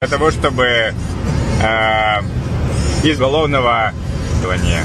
для того, чтобы из уголовного делания.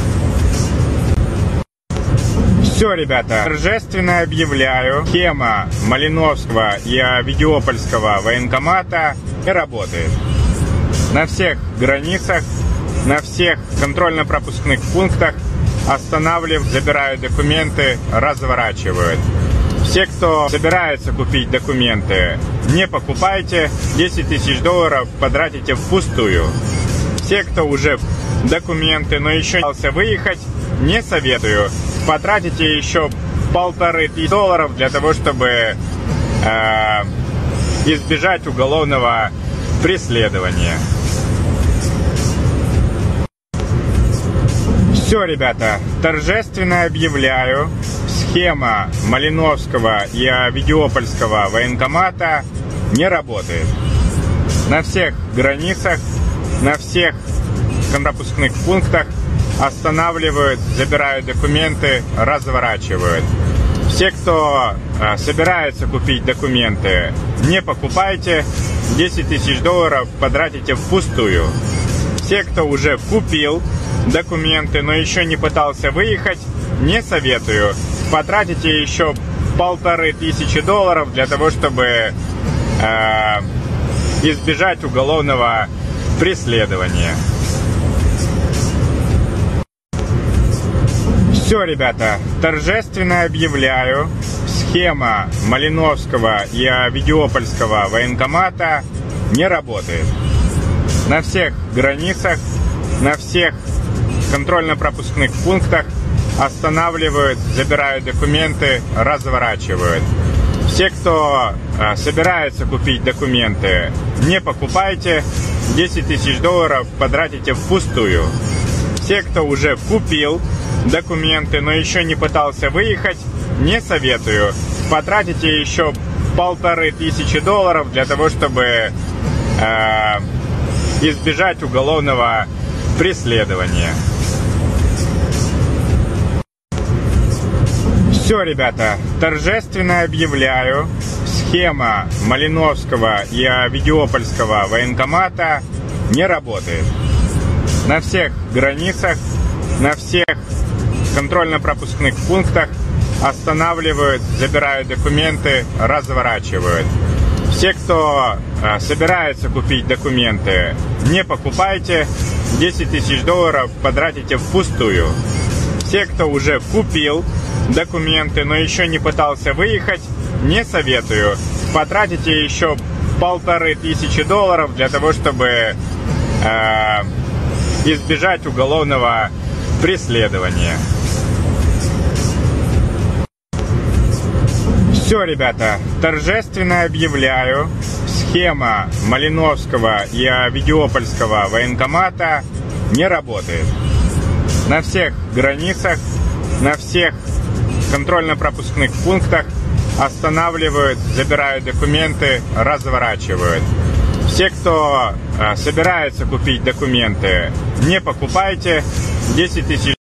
Все, ребята, торжественно объявляю, схема Малиновского и Авдеопольского военкомата не работает. На всех границах, на всех контрольно-пропускных пунктах останавливают, забирают документы, разворачивают. Все, кто собирается купить документы, не покупайте, 10 тысяч долларов потратите впустую. Все, кто уже документы, но еще не пытался выехать, не советую. Потратите еще 1500 долларов для того, чтобы избежать уголовного преследования. Все, ребята, торжественно объявляю, схема Малиновского и Авдеопольского военкомата не работает. На всех границах, на всех контрапускных пунктах останавливают, забирают документы, разворачивают. Все, кто собирается купить документы, не покупайте, 10 тысяч долларов потратите впустую. Все, кто уже купил документы, но еще не пытался выехать, не советую. Потратите еще 1500 долларов для того, чтобы избежать уголовного преследования. Все, ребята, торжественно объявляю, схема Малиновского и Авдеопольского военкомата не работает. На всех границах, на всех контрольно-пропускных пунктах останавливают, забирают документы, разворачивают. Все, кто собирается купить документы, не покупайте, 10 тысяч долларов потратите впустую. Все, кто уже купил документы, но еще не пытался выехать, не советую. Потратите еще 1500 долларов для того, чтобы избежать уголовного преследования. Все, ребята, торжественно объявляю, схема Малиновского и Авдеопольского военкомата не работает. На всех границах, на всех контрольно-пропускных пунктах останавливают, забирают документы, разворачивают. Все, кто собирается купить документы, не покупайте, 10 тысяч долларов потратите впустую. Все, кто уже купил документы, но еще не пытался выехать, не советую. Потратите еще 1500 долларов для того, чтобы избежать уголовного преследования. Все, ребята, торжественно объявляю, схема Малиновского и Авдеопольского военкомата не работает. На всех границах, на всех контрольно-пропускных пунктах останавливают, забирают документы, разворачивают. Все, кто собирается купить документы, не покупайте, 10 тысяч